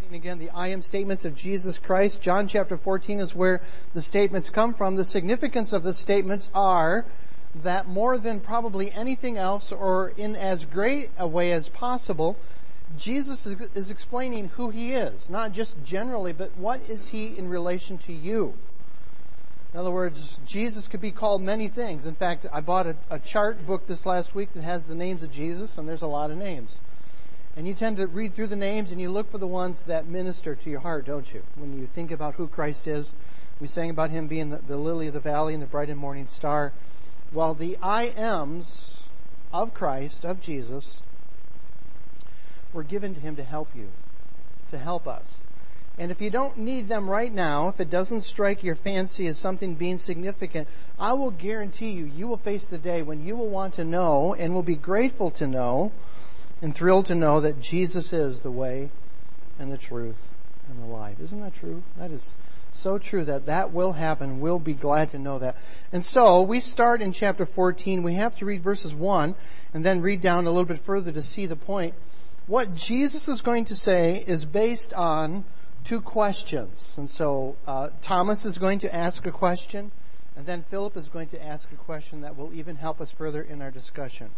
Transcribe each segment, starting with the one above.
Again, the I am statements of Jesus Christ. John chapter 14 is where the statements come from. The significance of the statements are that more than probably anything else, or in as great a way as possible, Jesus is explaining who He is. Not just generally, but what is He in relation to you. In other words, Jesus could be called many things. In fact, I bought a chart book this last week that has the names of Jesus, and there's a lot of names. And you tend to read through the names and you look for the ones that minister to your heart, don't you? When you think about who Christ is. We sang about Him being the lily of the valley and the bright and morning star. Well, the I ams of Christ, of Jesus, were given to Him to help you, to help us. And if you don't need them right now, if it doesn't strike your fancy as something being significant, I will guarantee you will face the day when you will want to know and will be grateful to know and thrilled to know that Jesus is the way and the truth and the life. Isn't that true? That is so true that will happen. We'll be glad to know that. And so we start in chapter 14. We have to read verses 1 and then read down a little bit further to see the point. What Jesus is going to say is based on two questions. And so Thomas is going to ask a question, and then Philip is going to ask a question that will even help us further in our discussion.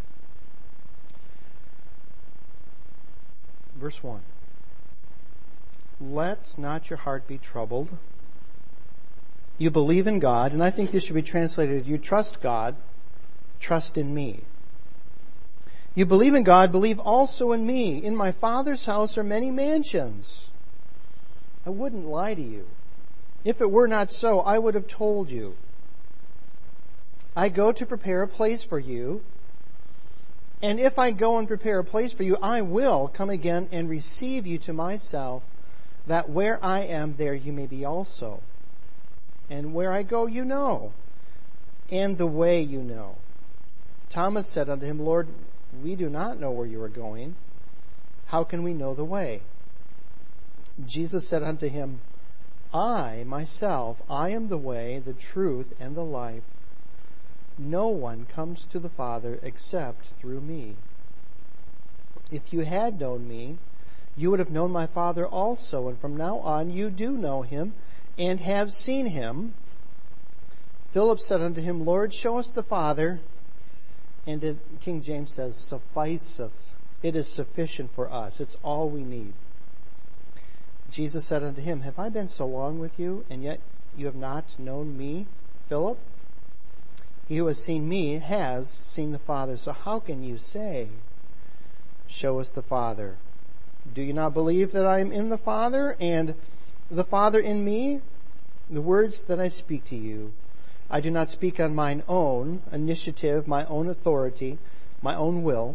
Verse 1. Let not your heart be troubled. You believe in God, and I think this should be translated, you trust God, trust in me. You believe in God, believe also in me. In my Father's house are many mansions. I wouldn't lie to you. If it were not so, I would have told you. I go to prepare a place for you. And if I go and prepare a place for you, I will come again and receive you to myself, that where I am, there you may be also. And where I go, you know, and the way you know. Thomas said unto Him, Lord, we do not know where you are going. How can we know the way? Jesus said unto him, I, myself, I am the way, the truth, and the life. No one comes to the Father except through me. If you had known me, you would have known my Father also, and from now on you do know Him and have seen Him. Philip said unto Him, Lord, show us the Father. And King James says, sufficeth. It is sufficient for us. It's all we need. Jesus said unto him, have I been so long with you, and yet you have not known me, Philip? He who has seen me has seen the Father. So how can you say, show us the Father? Do you not believe that I am in the Father, and the Father in me? The words that I speak to you, I do not speak on mine own initiative, my own authority, my own will,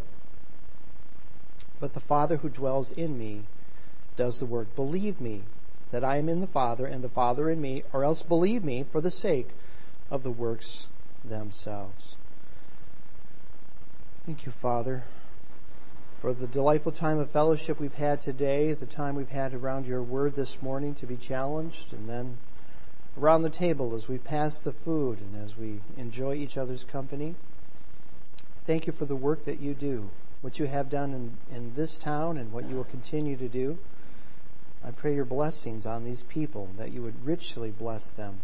but the Father who dwells in me does the work. Believe me that I am in the Father and the Father in me, or else believe me for the sake of the works themselves. Thank you, Father, for the delightful time of fellowship we've had today, the time we've had around your word this morning to be challenged, and then around the table as we pass the food and as we enjoy each other's company. Thank you for the work that you do, what you have done in this town and what you will continue to do. I pray your blessings on these people, that you would richly bless them.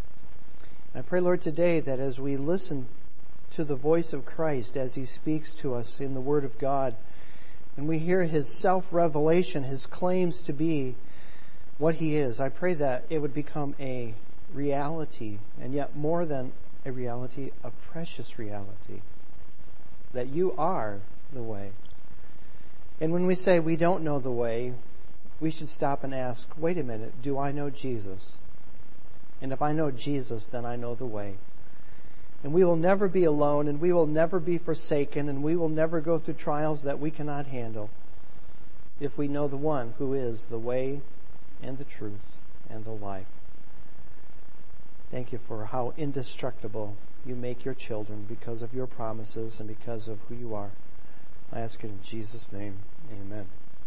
I pray, Lord, today that as we listen to the voice of Christ as He speaks to us in the Word of God, and we hear His self-revelation, His claims to be what He is, I pray that it would become a reality, and yet more than a reality, a precious reality, that you are the way. And when we say we don't know the way, we should stop and ask, wait a minute, do I know Jesus? And if I know Jesus, then I know the way. And we will never be alone, and we will never be forsaken, and we will never go through trials that we cannot handle if we know the one who is the way and the truth and the life. Thank you for how indestructible you make your children because of your promises and because of who you are. I ask it in Jesus' name. Amen.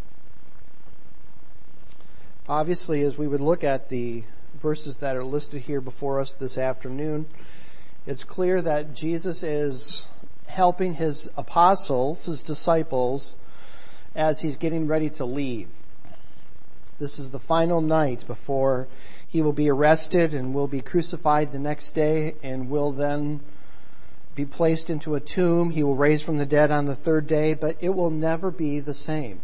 Obviously, as we would look at the verses that are listed here before us this afternoon, it's clear that Jesus is helping His apostles, His disciples, as He's getting ready to leave. This is the final night before he will be arrested and will be crucified the next day and will then be placed into a tomb. He will raise from the dead on the third day, but it will never be the same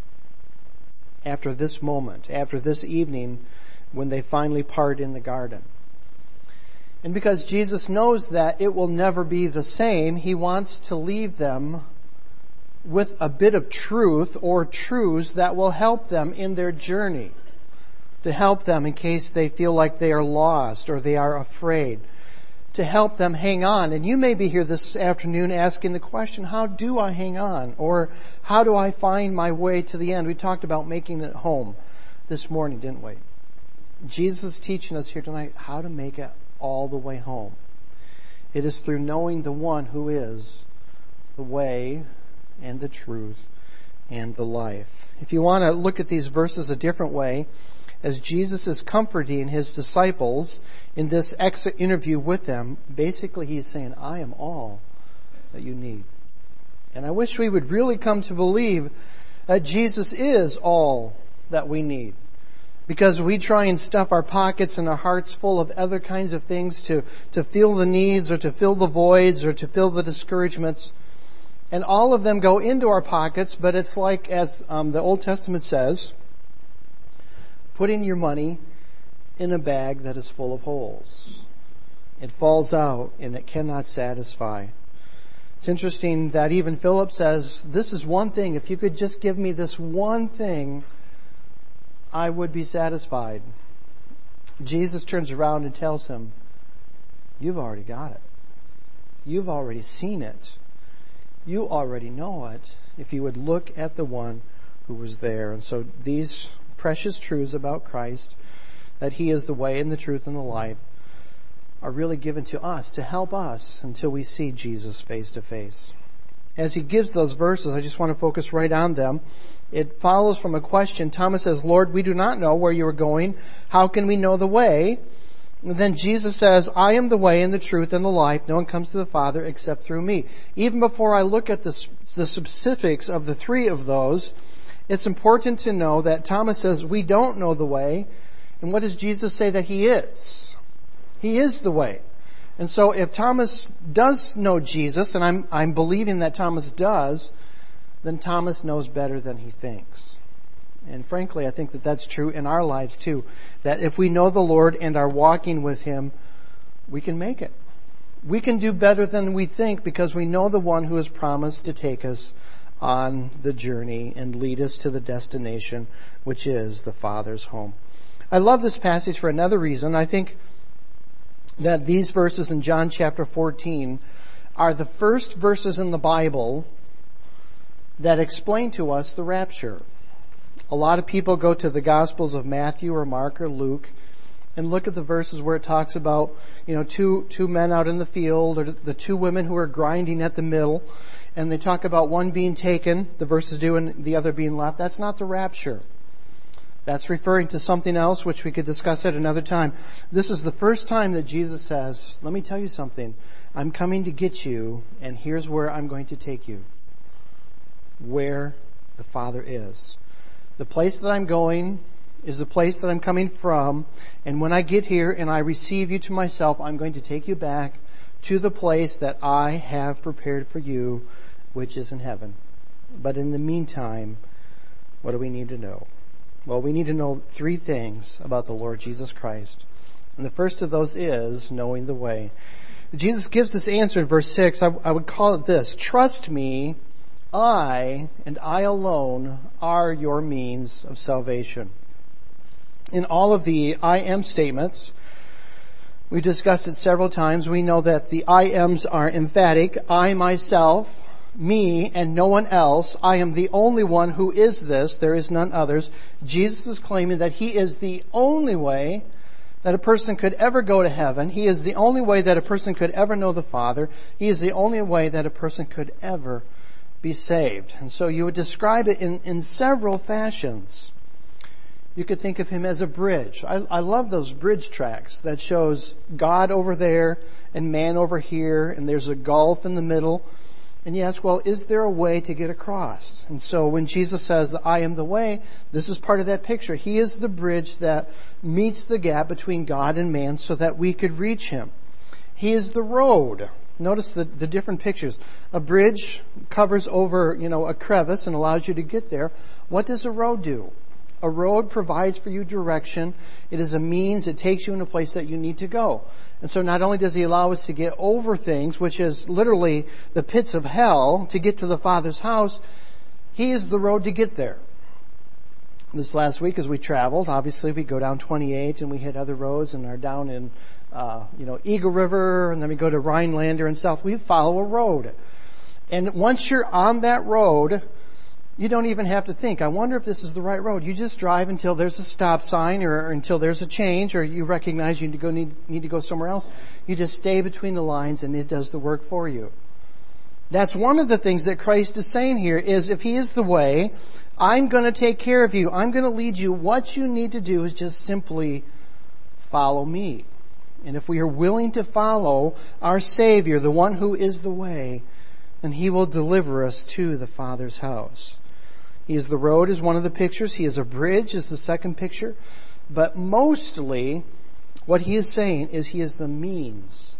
after this moment, after this evening when they finally part in the garden. And because Jesus knows that it will never be the same, he wants to leave them with a bit of truth or truths that will help them in their journey, to help them in case they feel like they are lost or they are afraid, to help them hang on. And you may be here this afternoon asking the question, how do I hang on? Or how do I find my way to the end? We talked about making it home this morning, didn't we? Jesus is teaching us here tonight how to make it all the way home. It is through knowing the one who is the way and the truth and the life. If you want to look at these verses a different way, as Jesus is comforting his disciples in this exit interview with them, basically he's saying, I am all that you need. And I wish we would really come to believe that Jesus is all that we need. Because we try and stuff our pockets and our hearts full of other kinds of things to fill the needs or to fill the voids or to fill the discouragements. And all of them go into our pockets, but it's like, as the Old Testament says, putting your money in a bag that is full of holes. It falls out and it cannot satisfy. It's interesting that even Philip says, this is one thing. If you could just give me this one thing, I would be satisfied. Jesus turns around and tells him, you've already got it. You've already seen it. You already know it if you would look at the one who was there. And so these precious truths about Christ, that he is the way and the truth and the life, are really given to us to help us until we see Jesus face to face. As he gives those verses, I just want to focus right on them. It follows from a question. Thomas says, Lord, we do not know where you are going. How can we know the way? And then Jesus says, I am the way and the truth and the life. No one comes to the Father except through me. Even before I look at the specifics of the three of those, it's important to know that Thomas says, we don't know the way. And what does Jesus say that he is? He is the way. And so if Thomas does know Jesus, and I'm believing that Thomas does, then Thomas knows better than he thinks. And frankly, I think that that's true in our lives too. That if we know the Lord and are walking with him, we can make it. We can do better than we think because we know the one who has promised to take us on the journey and lead us to the destination, which is the Father's home. I love this passage for another reason. I think that these verses in John chapter 14 are the first verses in the Bible that explain to us the rapture. A lot of people go to the Gospels of Matthew or Mark or Luke and look at the verses where it talks about, two men out in the field or the two women who are grinding at the mill, and they talk about one being taken, the verses do, and the other being left. That's not the rapture. That's referring to something else, which we could discuss at another time. This is the first time that Jesus says, let me tell you something. I'm coming to get you, and here's where I'm going to take you. Where the Father is. The place that I'm going is the place that I'm coming from, and when I get here and I receive you to myself, I'm going to take you back to the place that I have prepared for you, which is in heaven. But in the meantime, what do we need to know? Well, we need to know three things about the Lord Jesus Christ. And the first of those is knowing the way. Jesus gives this answer in verse 6. I would call it this: trust me, I and I alone are your means of salvation. In all of the I am statements, we discussed it several times. We know that the I ams are emphatic. I myself, me, and no one else. I am the only one who is this. There is none others. Jesus is claiming that he is the only way that a person could ever go to heaven. He is the only way that a person could ever know the Father. He is the only way that a person could ever be saved. And so you would describe it in several fashions. You could think of him as a bridge. I love those bridge tracks that shows God over there and man over here, and there's a gulf in the middle. And you ask, well, is there a way to get across? And so when Jesus says that I am the way, this is part of that picture. He is the bridge that meets the gap between God and man so that we could reach Him. He is the road. Notice the different pictures. A bridge covers over, a crevice and allows you to get there. What does a road do? A road provides for you direction. It is a means. It takes you in a place that you need to go. And so not only does He allow us to get over things, which is literally the pits of hell, to get to the Father's house, He is the road to get there. This last week as we traveled, obviously we go down 28 and we hit other roads and are down in, Eagle River, and then we go to Rhinelander and south. We follow a road. And once you're on that road, you don't even have to think, I wonder if this is the right road. You just drive until there's a stop sign or until there's a change or you recognize you need to go somewhere else. You just stay between the lines and it does the work for you. That's one of the things that Christ is saying here is if He is the way, I'm going to take care of you. I'm going to lead you. What you need to do is just simply follow me. And if we are willing to follow our Savior, the one who is the way, then He will deliver us to the Father's house. He is the road is one of the pictures. He is a bridge is the second picture. But mostly what He is saying is He is the means.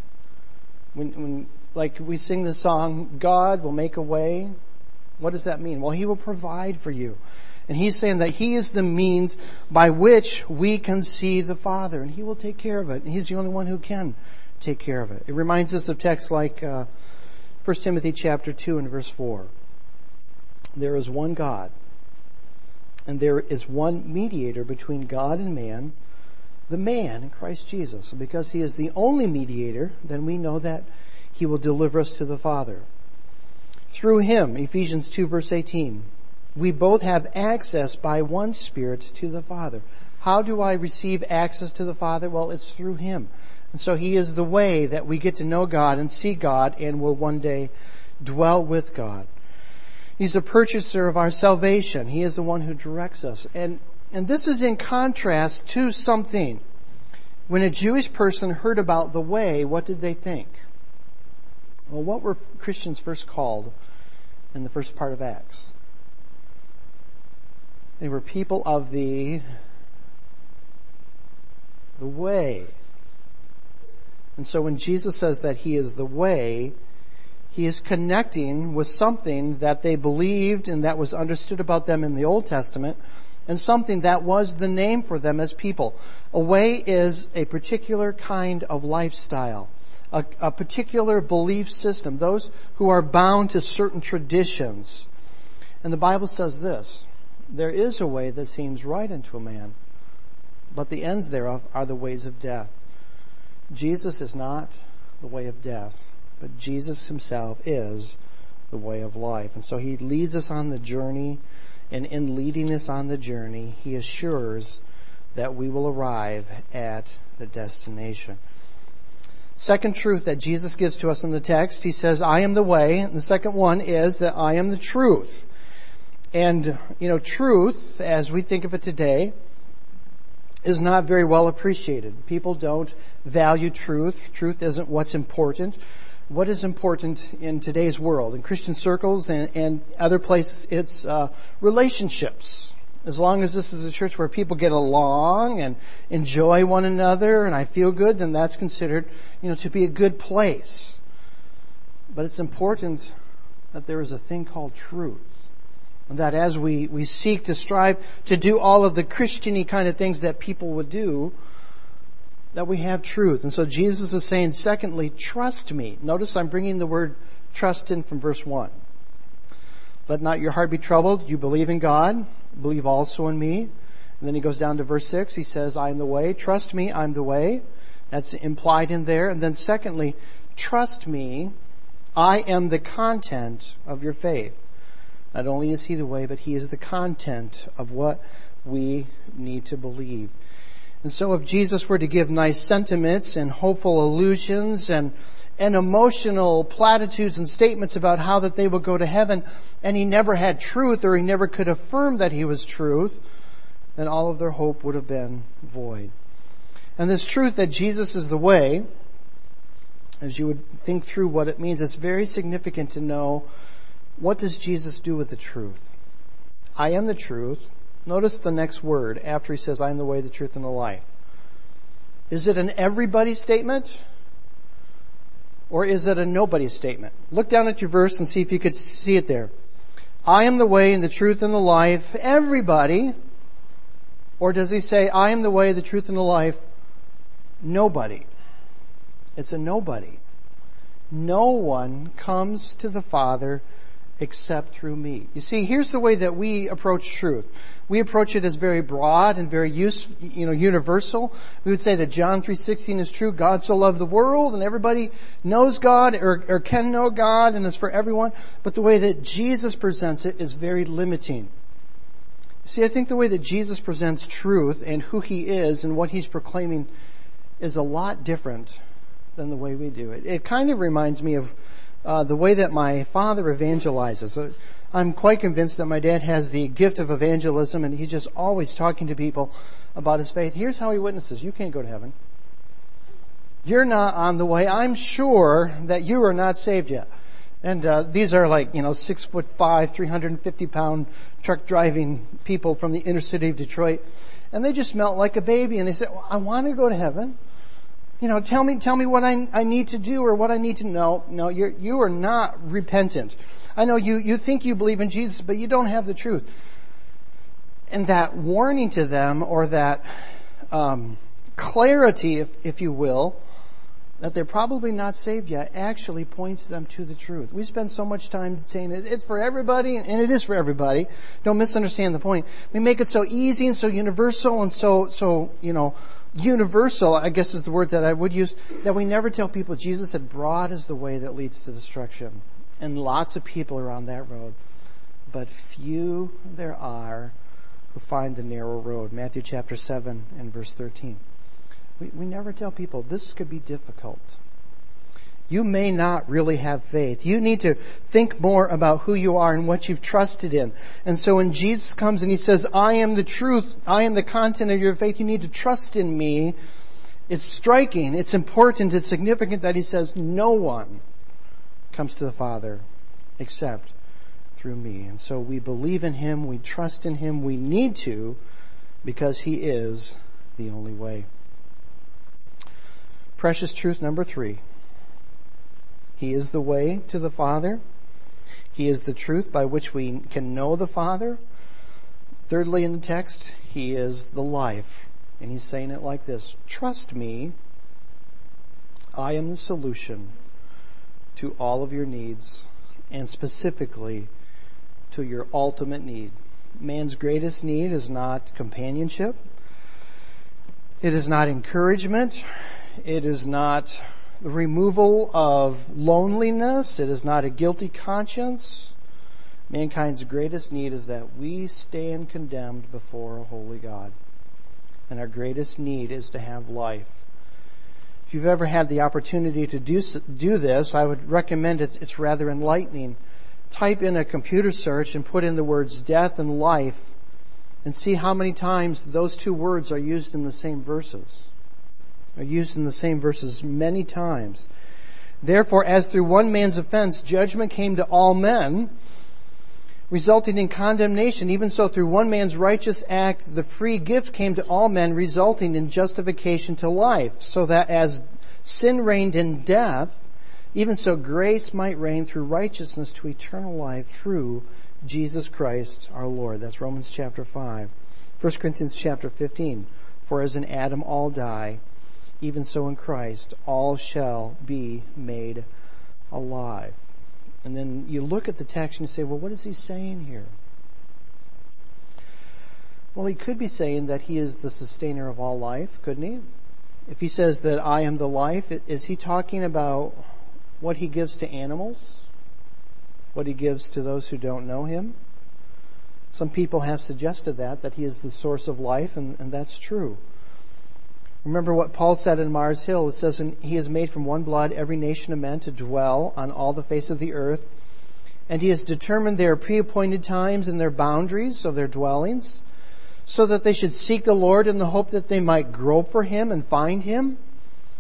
When like we sing the song, God will make a way. What does that mean? Well, He will provide for you. And He's saying that He is the means by which we can see the Father. And He will take care of it. And He's the only one who can take care of it. It reminds us of texts like 1 Timothy chapter 2 and verse 4. There is one God, and there is one mediator between God and man, the man, Christ Jesus. And because He is the only mediator, then we know that He will deliver us to the Father. Through Him, Ephesians 2 verse 18, we both have access by one Spirit to the Father. How do I receive access to the Father? Well, it's through Him. And so He is the way that we get to know God and see God and will one day dwell with God. He's a purchaser of our salvation. He is the one who directs us. And this is in contrast to something. When a Jewish person heard about the way, what did they think? Well, what were Christians first called in the first part of Acts? They were people of the way. And so when Jesus says that He is the way, He is connecting with something that they believed and that was understood about them in the Old Testament and something that was the name for them as people. A way is a particular kind of lifestyle, a particular belief system, those who are bound to certain traditions. And the Bible says this, there is a way that seems right unto a man, but the ends thereof are the ways of death. Jesus is not the way of death, but Jesus Himself is the way of life. And so He leads us on the journey, and in leading us on the journey, He assures that we will arrive at the destination. Second truth that Jesus gives to us in the text, He says, I am the way. And the second one is that I am the truth. And, truth, as we think of it today, is not very well appreciated. People don't value truth. Truth isn't what's important. What is important in today's world, in Christian circles and other places, it's relationships. As long as this is a church where people get along and enjoy one another and I feel good, then that's considered, to be a good place. But it's important that there is a thing called truth. And that as we seek to strive to do all of the Christian-y kind of things that people would do, that we have truth. And so Jesus is saying, secondly, trust me. Notice I'm bringing the word trust in from verse 1. Let not your heart be troubled. You believe in God. Believe also in me. And then he goes down to verse 6. He says, I am the way. Trust me, I'm the way. That's implied in there. And then secondly, trust me, I am the content of your faith. Not only is He the way, but He is the content of what we need to believe. And so if Jesus were to give nice sentiments and hopeful allusions and emotional platitudes and statements about how that they will go to heaven, and He never had truth or He never could affirm that He was truth, then all of their hope would have been void. And this truth that Jesus is the way as you would think through what it means, it's very significant to know, what does Jesus do with the truth? I am the truth. Notice the next word after he says, I am the way, the truth, and the life. Is it an everybody statement? Or is it a nobody statement? Look down at your verse and see if you could see it there. I am the way and the truth and the life. Everybody. Or does he say, I am the way, the truth, and the life? Nobody. It's a nobody. No one comes to the Father except through me. You see, here's the way that we approach truth. We approach it as very broad and very universal. We would say that John 3:16 is true. God so loved the world, and everybody knows God or can know God, and it's for everyone. But the way that Jesus presents it is very limiting. See, I think the way that Jesus presents truth and who He is and what He's proclaiming is a lot different than the way we do it. It kind of reminds me of the way that my father evangelizes. I'm quite convinced that my dad has the gift of evangelism, and he's just always talking to people about his faith. Here's how he witnesses. You can't go to heaven. You're not on the way. I'm sure that you are not saved yet. And these are 6'5", 350-pound truck driving people from the inner city of Detroit. And they just melt like a baby. And they say, I want to go to heaven. Tell me what I need to do or what I need to know. No, you are not repentant. I know you think you believe in Jesus, but you don't have the truth. And that warning to them, or that clarity, if you will, that they're probably not saved yet, actually points them to the truth. We spend so much time saying it's for everybody, and it is for everybody. Don't misunderstand the point. We make it so easy and so universal and so universal, I guess is the word that I would use, that we never tell people Jesus said broad is the way that leads to destruction. And lots of people are on that road. But few there are who find the narrow road. Matthew chapter 7 and verse 13. We never tell people this could be difficult. You may not really have faith. You need to think more about who you are and what you've trusted in. And so when Jesus comes and He says, I am the truth, I am the content of your faith, you need to trust in me. It's striking, it's important, it's significant that He says no one comes to the Father except through me. And so we believe in Him, we trust in Him, we need to, because He is the only way. Precious truth number 3. He is the way to the Father. He is the truth by which we can know the Father. Thirdly, in the text, He is the life. And He's saying it like this: trust me, I am the solution to all of your needs, and specifically to your ultimate need. Man's greatest need is not companionship. It is not encouragement. It is not the removal of loneliness. It is not a guilty conscience. Mankind's greatest need is that we stand condemned before a holy God. And our greatest need is to have life. If you've ever had the opportunity to do this, I would recommend it's rather enlightening. Type in a computer search and put in the words death and life, and see how many times those two words are used in the same verses. Are used in the same verses many times. Therefore, as through one man's offense judgment came to all men, resulting in condemnation, even so through one man's righteous act the free gift came to all men, resulting in justification to life, so that as sin reigned in death, even so grace might reign through righteousness to eternal life through Jesus Christ our Lord. That's Romans chapter 5. 1 Corinthians chapter 15. For as in Adam all die, even so in Christ all shall be made alive. And then you look at the text and you say, well, what is he saying here? Well, he could be saying that he is the sustainer of all life, couldn't he? If he says that I am the life, is he talking about what he gives to animals? What he gives to those who don't know him? Some people have suggested that he is the source of life, and that's true. Remember what Paul said in Mars Hill. It says, He has made from one blood every nation of men to dwell on all the face of the earth, and He has determined their pre-appointed times and their boundaries of their dwellings, so that they should seek the Lord in the hope that they might grope for Him and find Him.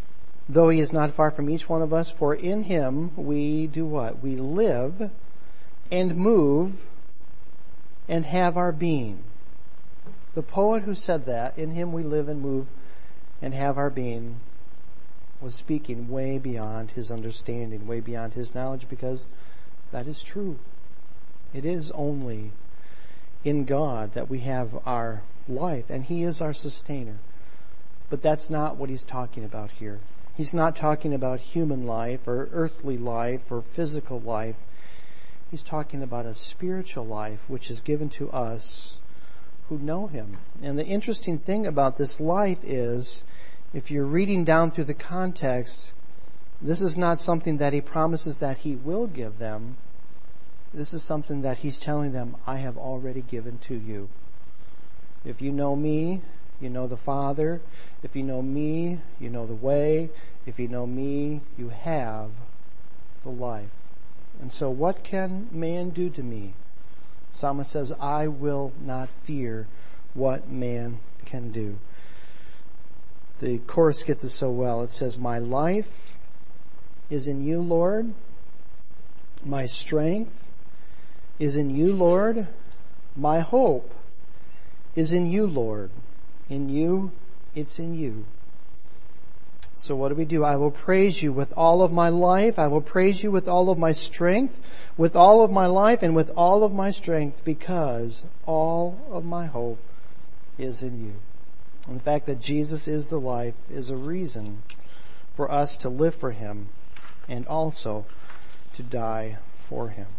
though He is not far from each one of us, for in Him we do what? We live and move and have our being. The poet who said that, in Him we live and move and have our being, was speaking way beyond his understanding, way beyond his knowledge, because that is true. It is only in God that we have our life, and He is our sustainer. But that's not what He's talking about here. He's not talking about human life or earthly life or physical life. He's talking about a spiritual life which is given to us who know Him. And the interesting thing about this life is, if you're reading down through the context, this is not something that He promises that He will give them. This is something that He's telling them, I have already given to you. If you know Me, you know the Father. If you know Me, you know the way. If you know Me, you have the life. And so what can man do to me? Psalmist says, I will not fear what man can do. The chorus gets it so well. It says, my life is in You, Lord. My strength is in You, Lord. My hope is in You, Lord. In You, it's in You. So what do? I will praise You with all of my life. I will praise You with all of my strength, with all of my life, and with all of my strength, because all of my hope is in You. And the fact that Jesus is the life is a reason for us to live for Him and also to die for Him.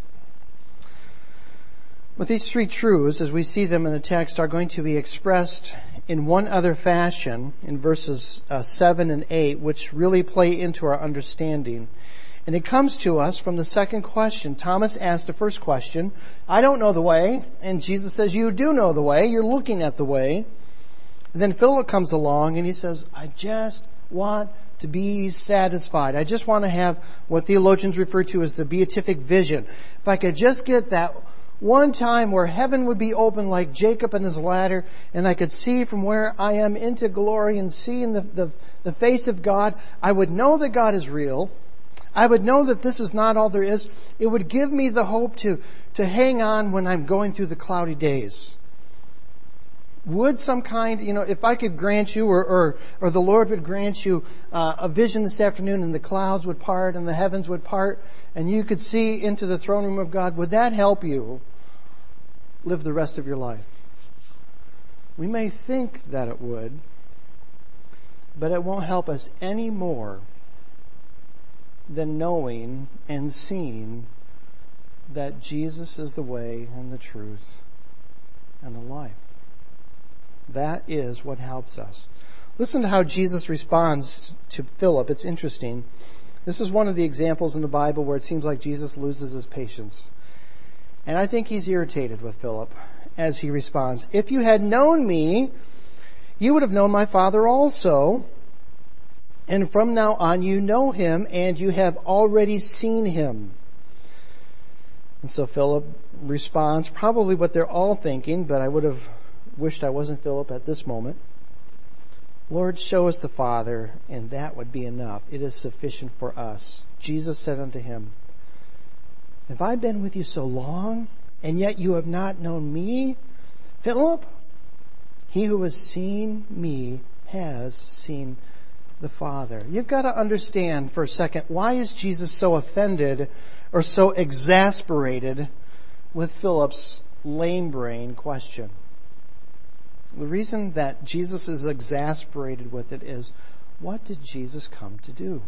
But these three truths, as we see them in the text, are going to be expressed in one other fashion in verses 7 and 8, which really play into our understanding. And it comes to us from the second question. Thomas asked the first question, I don't know the way. And Jesus says, you do know the way. You're looking at the way. And then Philip comes along and he says, I just want to be satisfied. I just want to have what theologians refer to as the beatific vision. If I could just get that one time where heaven would be open like Jacob and his ladder, and I could see from where I am into glory and see in the face of God, I would know that God is real. I would know that this is not all there is. It would give me the hope to hang on when I'm going through the cloudy days. Would some kind, if I could grant you, or the Lord would grant you a vision this afternoon, and the clouds would part and the heavens would part, and you could see into the throne room of God, would that help you live the rest of your life? We may think that it would, but it won't help us any more than knowing and seeing that Jesus is the way and the truth and the life. That is what helps us. Listen to how Jesus responds to Philip. It's interesting. This is one of the examples in the Bible where it seems like Jesus loses his patience. And I think He's irritated with Philip as he responds. If you had known Me, you would have known my Father also. And from now on you know Him, and you have already seen Him. And so Philip responds, probably what they're all thinking, but I would have wished I wasn't Philip at this moment. Lord, show us the Father, and that would be enough. It is sufficient for us. Jesus said unto him, have I been with you so long, and yet you have not known Me, Philip? He who has seen Me has seen the Father. You've got to understand for a second, why is Jesus so offended or so exasperated with Philip's lame brain question? The reason that Jesus is exasperated with it is, what did Jesus come to do?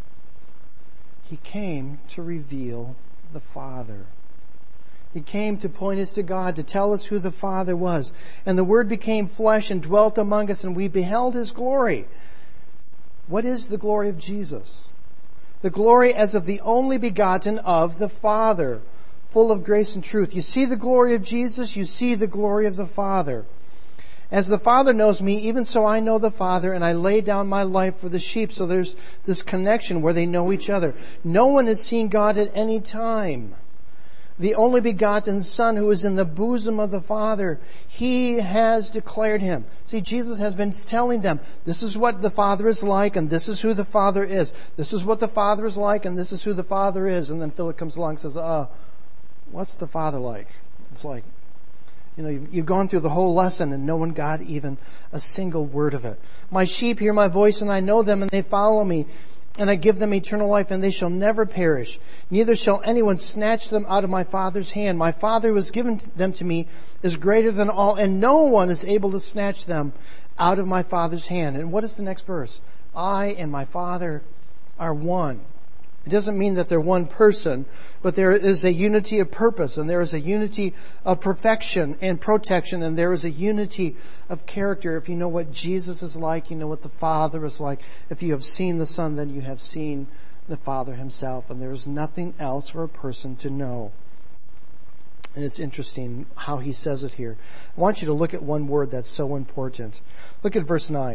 He came to reveal the Father. He came to point us to God, to tell us who the Father was. And the Word became flesh and dwelt among us, and we beheld His glory. What is the glory of Jesus? The glory as of the only begotten of the Father, full of grace and truth. You see the glory of Jesus, you see the glory of the Father. As the Father knows Me, even so I know the Father, and I lay down My life for the sheep. So there's this connection where they know each other. No one has seen God at any time. the only begotten Son who is in the bosom of the Father. He has declared him. See, Jesus has been telling them, this is what the Father is like, and this is who the Father is. This is what the Father is like, and this is who the Father is. And then Philip comes along and says, what's the Father like? It's like, you've gone through the whole lesson and no one got even a single word of it. My sheep hear my voice, and I know them, and they follow me. And I give them eternal life, and they shall never perish. Neither shall anyone snatch them out of my Father's hand. My Father who has given them to me is greater than all, and no one is able to snatch them out of my Father's hand. And what is the next verse? I and my Father are one. It doesn't mean that they're one person, but there is a unity of purpose, and there is a unity of perfection and protection, and there is a unity of character. If you know what Jesus is like, you know what the Father is like. If you have seen the Son, then you have seen the Father himself, and there is nothing else for a person to know. And it's interesting how he says it here. I want you to look at one word that's so important. Look at verse 9.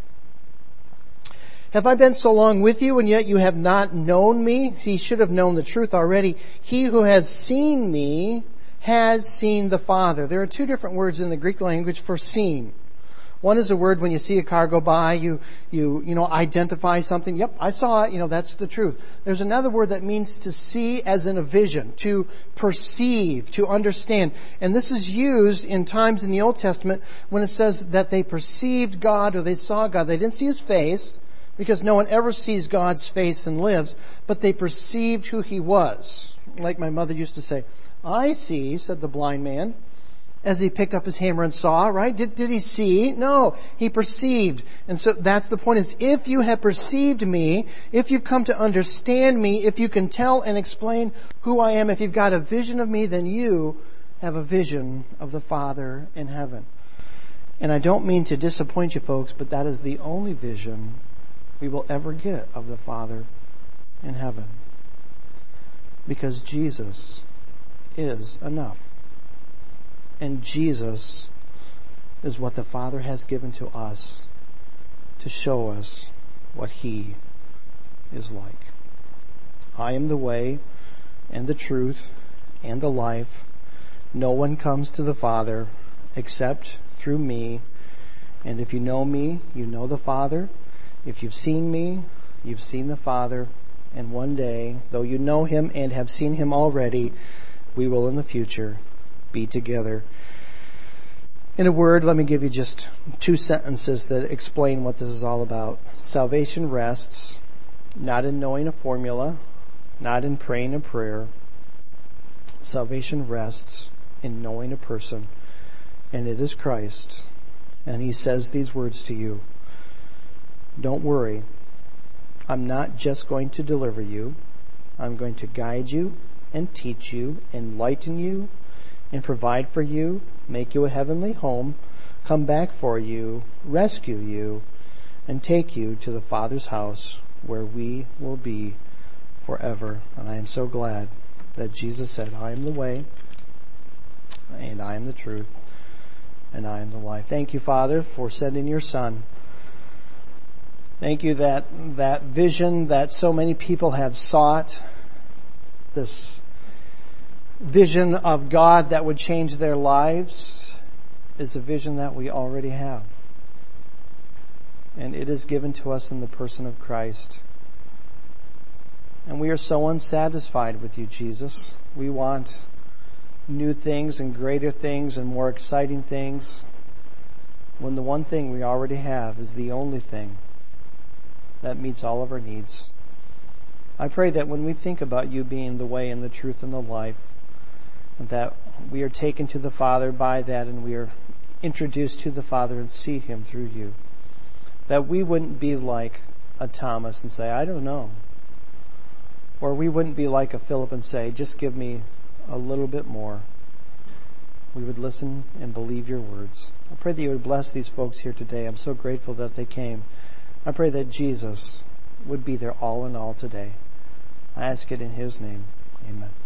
Have I been so long with you, and yet you have not known me? He should have known the truth already. He who has seen me has seen the Father. There are two different words in the Greek language for seen. One is a word when you see a car go by, you identify something. Yep, I saw it. That's the truth. There's another word that means to see as in a vision, to perceive, to understand. And this is used in times in the Old Testament when it says that they perceived God or they saw God. They didn't see His face, because no one ever sees God's face and lives, but they perceived who He was. Like my mother used to say, I see, said the blind man, as he picked up his hammer and saw, right? Did he see? No, he perceived. And so that's the point, is if you have perceived me, if you've come to understand me, if you can tell and explain who I am, if you've got a vision of me, then you have a vision of the Father in heaven. And I don't mean to disappoint you folks, but that is the only vision we will ever get of the Father in heaven. Because Jesus is enough. And Jesus is what the Father has given to us to show us what He is like. I am the way and the truth and the life. No one comes to the Father except through me. And if you know me, you know the Father. If you've seen me, you've seen the Father. And one day, though you know Him and have seen Him already, we will in the future be together. In a word, let me give you just 2 sentences that explain what this is all about. Salvation rests not in knowing a formula, not in praying a prayer. Salvation rests in knowing a person, and it is Christ. And He says these words to you. Don't worry. I'm not just going to deliver you. I'm going to guide you and teach you, enlighten you, and provide for you, make you a heavenly home, come back for you, rescue you, and take you to the Father's house where we will be forever. And I am so glad that Jesus said, I am the way, and I am the truth, and I am the life. Thank you, Father, for sending your Son. Thank you that vision that so many people have sought, this vision of God that would change their lives, is a vision that we already have. And it is given to us in the person of Christ. And we are so unsatisfied with you, Jesus. We want new things and greater things and more exciting things, when the one thing we already have is the only thing that meets all of our needs. I pray that when we think about you being the way and the truth and the life, that we are taken to the Father by that, and we are introduced to the Father and see Him through you. That we wouldn't be like a Thomas and say, I don't know. Or we wouldn't be like a Philip and say, just give me a little bit more. We would listen and believe your words. I pray that you would bless these folks here today. I'm so grateful that they came. I pray that Jesus would be their all in all today. I ask it in His name. Amen.